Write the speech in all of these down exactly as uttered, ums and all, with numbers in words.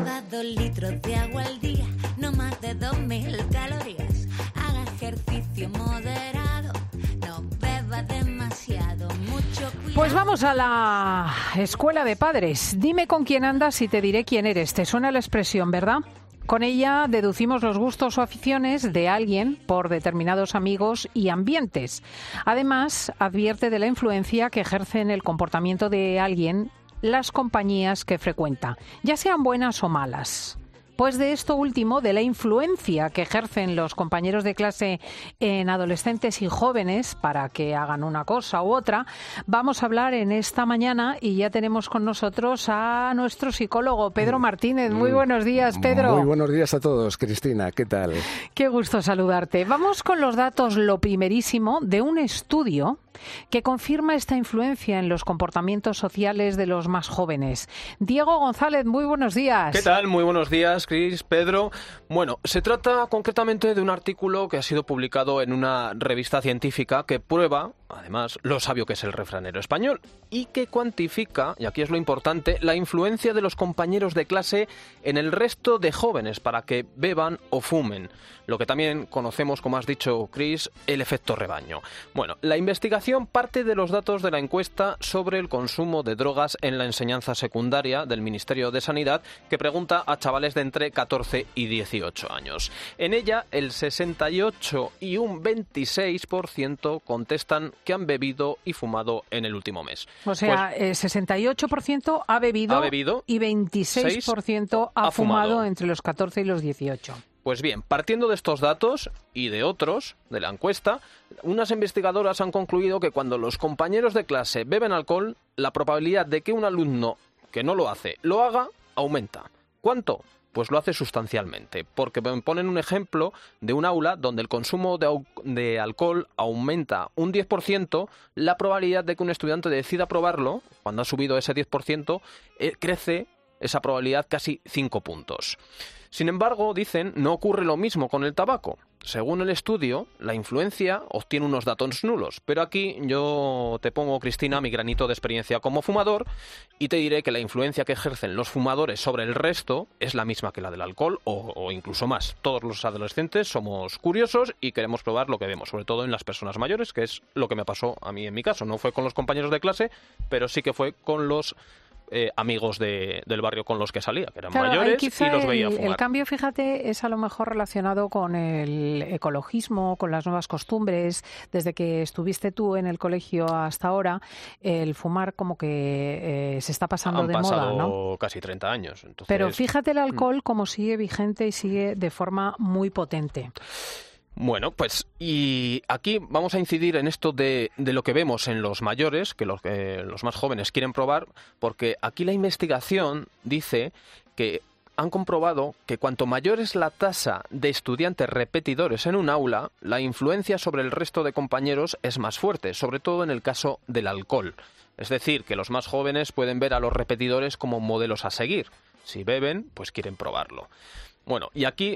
Beba dos litros de agua al día, no más de dos mil calorías. Haga ejercicio moderado, no beba demasiado, mucho cuidado. Pues vamos a la escuela de padres. Dime con quién andas y te diré quién eres. Te suena la expresión, ¿verdad? Con ella deducimos los gustos o aficiones de alguien por determinados amigos y ambientes. Además, advierte de la influencia que ejerce en el comportamiento de alguien las compañías que frecuenta, ya sean buenas o malas. Pues de esto último, de la influencia que ejercen los compañeros de clase en adolescentes y jóvenes para que hagan una cosa u otra, vamos a hablar en esta mañana y ya tenemos con nosotros a nuestro psicólogo, Pedro Martínez. Muy buenos días, Pedro. Muy buenos días a todos, Cristina. ¿Qué tal? Qué gusto saludarte. Vamos con los datos, lo primerísimo, de un estudio que confirma esta influencia en los comportamientos sociales de los más jóvenes. Diego González, muy buenos días. ¿Qué tal? Muy buenos días, Cris, Pedro. Bueno, se trata concretamente de un artículo que ha sido publicado en una revista científica que prueba, además, lo sabio que es el refranero español y que cuantifica, y aquí es lo importante, la influencia de los compañeros de clase en el resto de jóvenes para que beban o fumen. Lo que también conocemos, como has dicho, Cris, el efecto rebaño. Bueno, la investigación parte de los datos de la encuesta sobre el consumo de drogas en la enseñanza secundaria del Ministerio de Sanidad, que pregunta a chavales de entre catorce y dieciocho años. En ella, el sesenta y ocho y un veintiséis por ciento contestan que han bebido y fumado en el último mes. O sea, pues, eh, sesenta y ocho por ciento ha bebido, ha bebido y veintiséis por ciento ha, ha fumado, fumado entre los catorce y los dieciocho. Pues bien, partiendo de estos datos y de otros de la encuesta, unas investigadoras han concluido que cuando los compañeros de clase beben alcohol, la probabilidad de que un alumno que no lo hace lo haga aumenta. ¿Cuánto? Pues lo hace sustancialmente, porque ponen un ejemplo de un aula donde el consumo de, de alcohol aumenta un diez por ciento, la probabilidad de que un estudiante decida probarlo, cuando ha subido ese diez por ciento, eh, crece esa probabilidad casi cinco puntos. Sin embargo, dicen, no ocurre lo mismo con el tabaco. Según el estudio, la influencia obtiene unos datos nulos. Pero aquí yo te pongo, Cristina, mi granito de experiencia como fumador y te diré que la influencia que ejercen los fumadores sobre el resto es la misma que la del alcohol o, o incluso más. Todos los adolescentes somos curiosos y queremos probar lo que vemos, sobre todo en las personas mayores, que es lo que me pasó a mí en mi caso. No fue con los compañeros de clase, pero sí que fue con los Eh, amigos de, del barrio con los que salía, que eran claro, mayores y los veía el, fumar. El cambio, fíjate, es a lo mejor relacionado con el ecologismo, con las nuevas costumbres. Desde que estuviste tú en el colegio hasta ahora, el fumar como que eh, se está pasando Han de pasado moda, ¿no? casi treinta años. Entonces... Pero fíjate el alcohol como sigue vigente y sigue de forma muy potente. Bueno, pues y aquí vamos a incidir en esto de, de lo que vemos en los mayores, que los, eh, los más jóvenes quieren probar, porque aquí la investigación dice que han comprobado que cuanto mayor es la tasa de estudiantes repetidores en un aula, la influencia sobre el resto de compañeros es más fuerte, sobre todo en el caso del alcohol. Es decir, que los más jóvenes pueden ver a los repetidores como modelos a seguir. Si beben, pues quieren probarlo. Bueno, y aquí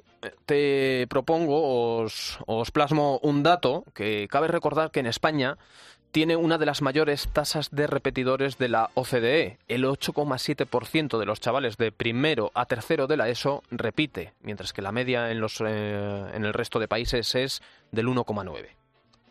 te propongo, os, os plasmo un dato que cabe recordar que en España tiene una de las mayores tasas de repetidores de la O C D E. El ocho coma siete por ciento de los chavales de primero a tercero de la ESO repite, mientras que la media en, los, eh, en el resto de países es del uno coma nueve por ciento.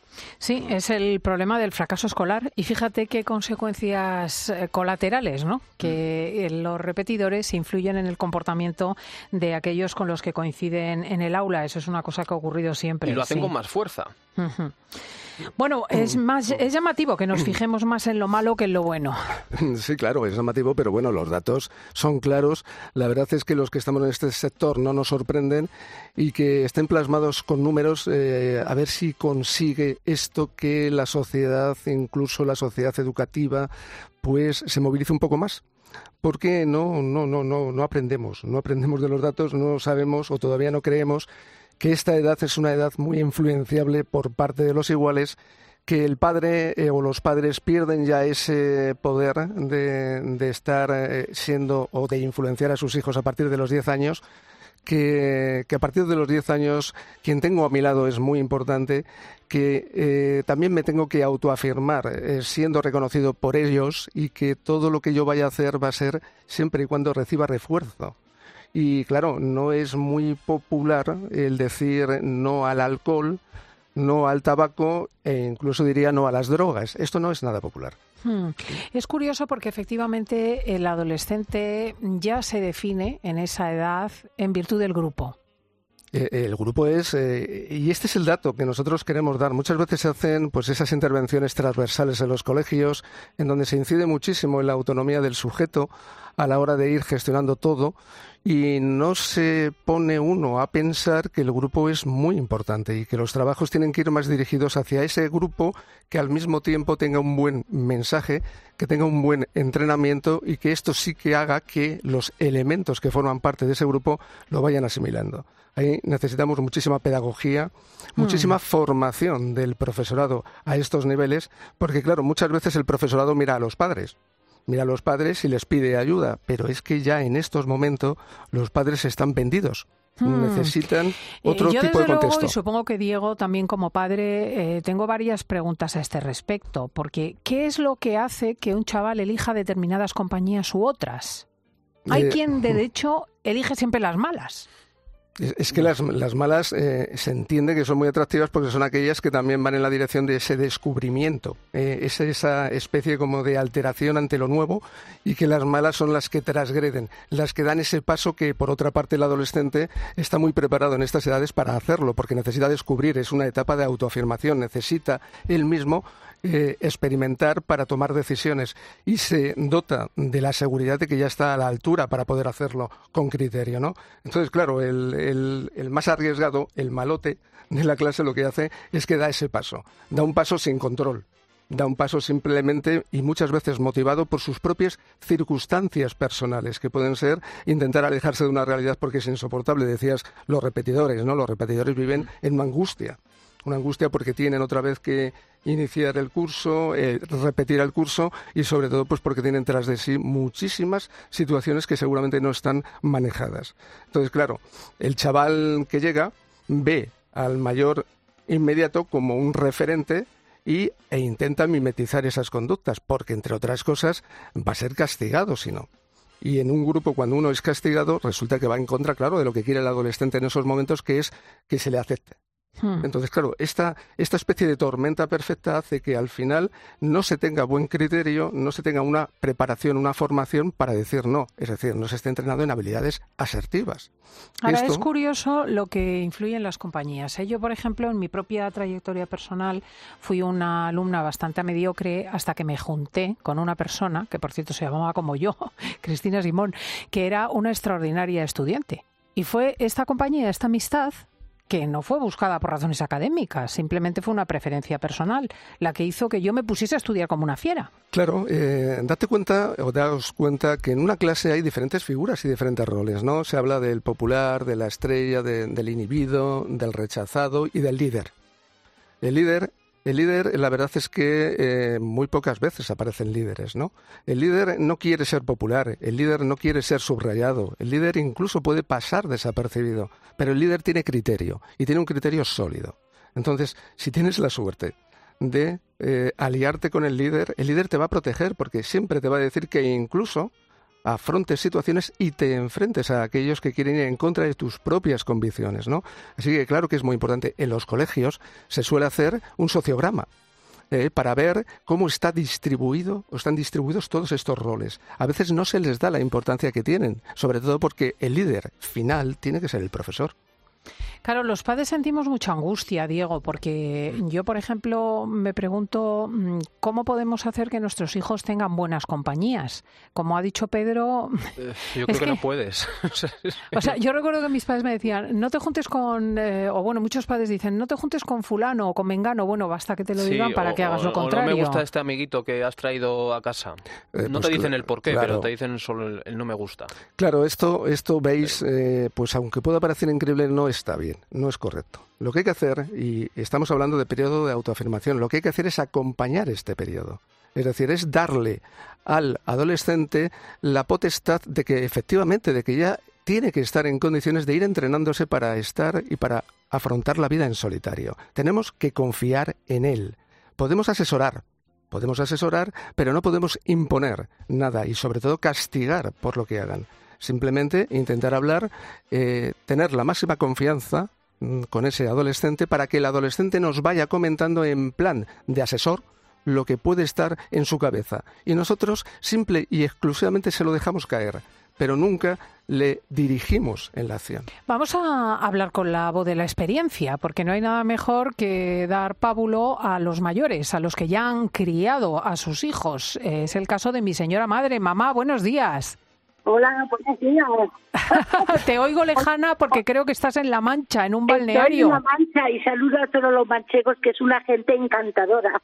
Sí, es el problema del fracaso escolar y fíjate qué consecuencias colaterales, ¿no? Que los repetidores influyen en el comportamiento de aquellos con los que coinciden en el aula. Eso es una cosa que ha ocurrido siempre. Y lo hacen sí. con más fuerza. Uh-huh. Bueno, es más es llamativo que nos fijemos más en lo malo que en lo bueno. Sí, claro, es llamativo, pero bueno, los datos son claros. La verdad es que los que estamos en este sector no nos sorprenden y que estén plasmados con números, eh, a ver si consigue esto que la sociedad, incluso la sociedad educativa, pues se movilice un poco más. Porque no, no, no, no, no aprendemos, no aprendemos de los datos, no sabemos o todavía no creemos que esta edad es una edad muy influenciable por parte de los iguales, que el padre eh, o los padres pierden ya ese poder de, de estar eh, siendo o de influenciar a sus hijos a partir de los diez años, que, que a partir de los diez años quien tengo a mi lado es muy importante, que eh, también me tengo que autoafirmar eh, siendo reconocido por ellos y que todo lo que yo vaya a hacer va a ser siempre y cuando reciba refuerzo. Y claro, no es muy popular el decir no al alcohol, no al tabaco e incluso diría no a las drogas. Esto no es nada popular. Hmm. Es curioso porque efectivamente el adolescente ya se define en esa edad en virtud del grupo. El grupo es, eh, y este es el dato que nosotros queremos dar. Muchas veces se hacen pues esas intervenciones transversales en los colegios, en donde se incide muchísimo en la autonomía del sujeto a la hora de ir gestionando todo, y no se pone uno a pensar que el grupo es muy importante y que los trabajos tienen que ir más dirigidos hacia ese grupo que al mismo tiempo tenga un buen mensaje, que tenga un buen entrenamiento y que esto sí que haga que los elementos que forman parte de ese grupo lo vayan asimilando. Ahí necesitamos muchísima pedagogía, muchísima mm. formación del profesorado a estos niveles, porque claro, muchas veces el profesorado mira a los padres, mira a los padres y les pide ayuda, pero es que ya en estos momentos los padres están vendidos. Hmm. Necesitan otro eh, yo, tipo de contexto. Luego, y supongo que Diego, también como padre, eh, tengo varias preguntas a este respecto, porque ¿qué es lo que hace que un chaval elija determinadas compañías u otras? Hay eh, quien, de hecho, elige siempre las malas. Es que las, las malas eh, se entiende que son muy atractivas porque son aquellas que también van en la dirección de ese descubrimiento, eh, es esa especie como de alteración ante lo nuevo, y que las malas son las que transgreden, las que dan ese paso que por otra parte el adolescente está muy preparado en estas edades para hacerlo, porque necesita descubrir, es una etapa de autoafirmación, necesita él mismo Eh, experimentar para tomar decisiones y se dota de la seguridad de que ya está a la altura para poder hacerlo con criterio, ¿no? Entonces, claro, el, el, el más arriesgado, el malote de la clase, lo que hace es que da ese paso, da un paso sin control, da un paso simplemente y muchas veces motivado por sus propias circunstancias personales, que pueden ser intentar alejarse de una realidad porque es insoportable. Decías los repetidores, ¿no? Los repetidores viven en una angustia. Una angustia porque tienen otra vez que iniciar el curso, eh, repetir el curso y sobre todo pues porque tienen tras de sí muchísimas situaciones que seguramente no están manejadas. Entonces, claro, el chaval que llega ve al mayor inmediato como un referente y, e intenta mimetizar esas conductas porque, entre otras cosas, va a ser castigado si no. Y en un grupo, cuando uno es castigado, resulta que va en contra, claro, de lo que quiere el adolescente en esos momentos, que es que se le acepte. Entonces, claro, esta, esta especie de tormenta perfecta hace que al final no se tenga buen criterio, no se tenga una preparación, una formación para decir no. Es decir, no se esté entrenando en habilidades asertivas. Ahora, Esto... es curioso lo que influye en las compañías. Yo, por ejemplo, en mi propia trayectoria personal fui una alumna bastante mediocre hasta que me junté con una persona, que por cierto se llamaba como yo, Cristina Simón, que era una extraordinaria estudiante. Y fue esta compañía, esta amistad, que no fue buscada por razones académicas, simplemente fue una preferencia personal, la que hizo que yo me pusiese a estudiar como una fiera. Claro, eh, date cuenta o daos cuenta que en una clase hay diferentes figuras y diferentes roles, ¿no? Se habla del popular, de la estrella, de, del inhibido, del rechazado y del líder. El líder... El líder, la verdad es que eh, muy pocas veces aparecen líderes, ¿no? El líder no quiere ser popular, el líder no quiere ser subrayado, el líder incluso puede pasar desapercibido, pero el líder tiene criterio y tiene un criterio sólido. Entonces, si tienes la suerte de eh, aliarte con el líder, el líder te va a proteger porque siempre te va a decir que incluso afrontes situaciones y te enfrentes a aquellos que quieren ir en contra de tus propias convicciones, ¿no? Así que claro que es muy importante. En los colegios se suele hacer un sociograma eh, para ver cómo está distribuido o están distribuidos todos estos roles. A veces no se les da la importancia que tienen, sobre todo porque el líder final tiene que ser el profesor. Claro, los padres sentimos mucha angustia, Diego, porque yo, por ejemplo, me pregunto cómo podemos hacer que nuestros hijos tengan buenas compañías. Como ha dicho Pedro... Eh, yo creo que, que no puedes. O sea, yo recuerdo que mis padres me decían, no te juntes con... Eh, o bueno, muchos padres dicen, no te juntes con fulano o con mengano. Bueno, basta que te lo sí, digan para o, que hagas lo o contrario. No me gusta este amiguito que has traído a casa. Eh, no pues te dicen el porqué, claro. pero te dicen solo el, el no me gusta. Claro, esto, esto veis, eh, pues aunque pueda parecer increíble, no está bien. No es correcto. Lo que hay que hacer, y estamos hablando de periodo de autoafirmación, lo que hay que hacer es acompañar este periodo. Es decir, es darle al adolescente la potestad de que efectivamente, de que ya tiene que estar en condiciones de ir entrenándose para estar y para afrontar la vida en solitario. Tenemos que confiar en él. Podemos asesorar, podemos asesorar, pero no podemos imponer nada y sobre todo castigar por lo que hagan. Simplemente intentar hablar, eh, tener la máxima confianza mm, con ese adolescente para que el adolescente nos vaya comentando en plan de asesor lo que puede estar en su cabeza. Y nosotros simple y exclusivamente se lo dejamos caer, pero nunca le dirigimos en la acción. Vamos a hablar con la voz de la experiencia, porque no hay nada mejor que dar pábulo a los mayores, a los que ya han criado a sus hijos. Es el caso de mi señora madre. Mamá, buenos días. Hola, buenos días. Te oigo lejana porque creo que estás en La Mancha, en un Estoy balneario. en La Mancha y saludo a todos los manchegos, que es una gente encantadora.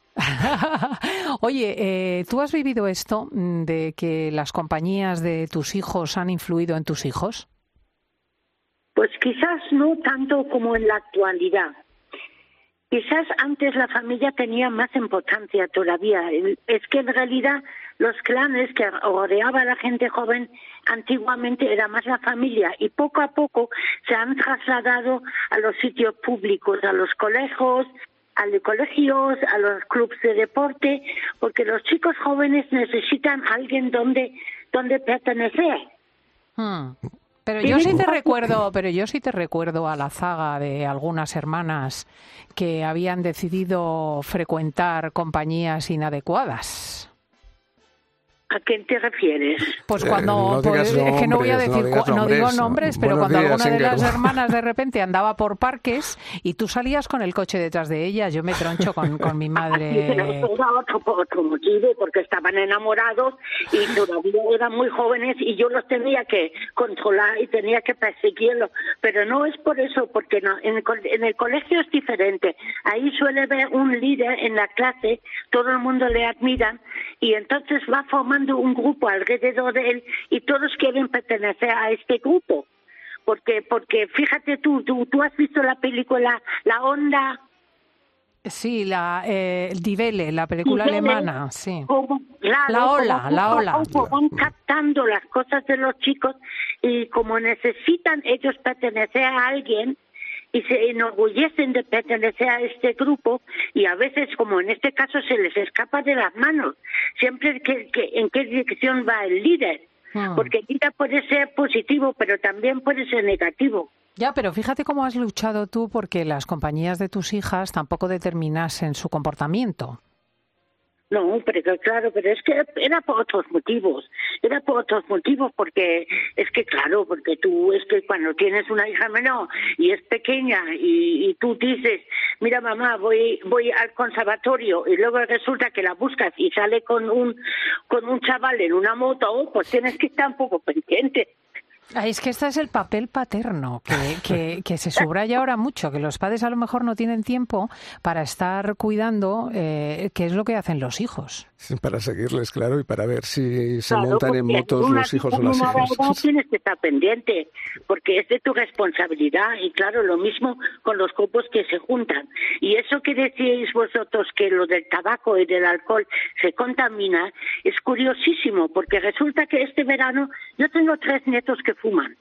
Oye, eh, ¿tú has vivido esto de que las compañías de tus hijos han influido en tus hijos? Pues quizás no tanto como en la actualidad. Quizás antes la familia tenía más importancia todavía. Es que en realidad los clanes que rodeaba a la gente joven antiguamente era más la familia, y poco a poco se han trasladado a los sitios públicos, a los colegios, a los colegios, a los clubes de deporte, porque los chicos jóvenes necesitan a alguien donde, donde pertenecer. Hmm. Pero yo sí te recuerdo, pero yo sí te recuerdo a la zaga de algunas hermanas que habían decidido frecuentar compañías inadecuadas. ¿A quién te refieres? Pues cuando, Eh, no pues, digas es que no voy a nombres, decir, no digas cu- no digo nombres. nombres, pero Buenos cuando días, alguna de Inger. las hermanas de repente andaba por parques y tú salías con el coche detrás de ella, yo me troncho con, con mi Sí, madre. pero era otro, por otro motivo, porque estaban enamorados y todavía eran muy jóvenes y yo los tenía que controlar y tenía que perseguirlos. Pero no es por eso, porque no, en, el, co- en el colegio es diferente. Ahí suele haber un líder en la clase, todo el mundo le admira y entonces va formando un grupo alrededor de él y todos quieren pertenecer a este grupo. Porque, porque fíjate tú, tú, tú has visto la película La Onda. Sí, la eh, Die Welle, la película Y ven alemana, sí. Como, claro, La ola, como la poco a ola. poco van captando las cosas de los chicos y como necesitan ellos pertenecer a alguien y se enorgullecen de pertenecer a este grupo y a veces, como en este caso, se les escapa de las manos. Siempre que, que en qué dirección va el líder. Hmm. Porque el líder puede ser positivo, pero también puede ser negativo. Ya, pero fíjate cómo has luchado tú porque las compañías de tus hijas tampoco determinasen su comportamiento. No, pero claro, pero es que era por otros motivos, era por otros motivos, porque es que claro, porque tú es que cuando tienes una hija menor y es pequeña y, y tú dices, mira mamá, voy voy al conservatorio y luego resulta que la buscas y sale con un con un chaval en una moto, pues tienes que estar un poco pendiente. Ah, es que este es el papel paterno, que, que, que se subraya ahora mucho, que los padres a lo mejor no tienen tiempo para estar cuidando eh, qué es lo que hacen los hijos. Sí, para seguirles, claro, y para ver si se Claro, montan en porque motos una los hijos o con las una edad hijas. tienes que estar pendiente, porque es de tu responsabilidad. Y claro, lo mismo con los grupos que se juntan. Y eso que decíais vosotros, que lo del tabaco y del alcohol se contamina, es curiosísimo, porque resulta que este verano yo tengo tres nietos que fuman.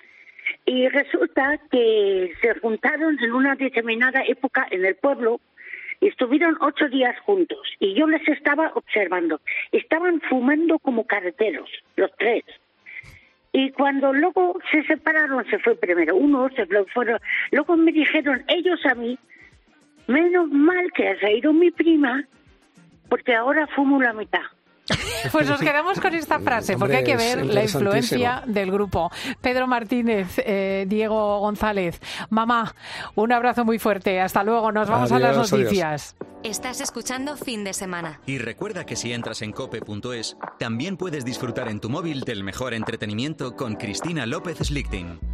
Y resulta que se juntaron en una determinada época en el pueblo y estuvieron ocho días juntos. Y yo les estaba observando. Estaban fumando como carreteros, los tres. Y cuando luego se separaron, se fue primero uno, se fueron. Luego me dijeron ellos a mí, menos mal que ha ido mi prima, porque ahora fumo la mitad. Pues nos quedamos con esta frase, porque hay que Hombre, es ver la influencia interesantísimo. del grupo. Pedro Martínez, eh, Diego González, mamá, un abrazo muy fuerte. Hasta luego, nos vamos a las Adiós, adiós. noticias. Estás escuchando Fin de Semana. Y recuerda que si entras en cope punto es, también puedes disfrutar en tu móvil del mejor entretenimiento con Cristina López Slichting.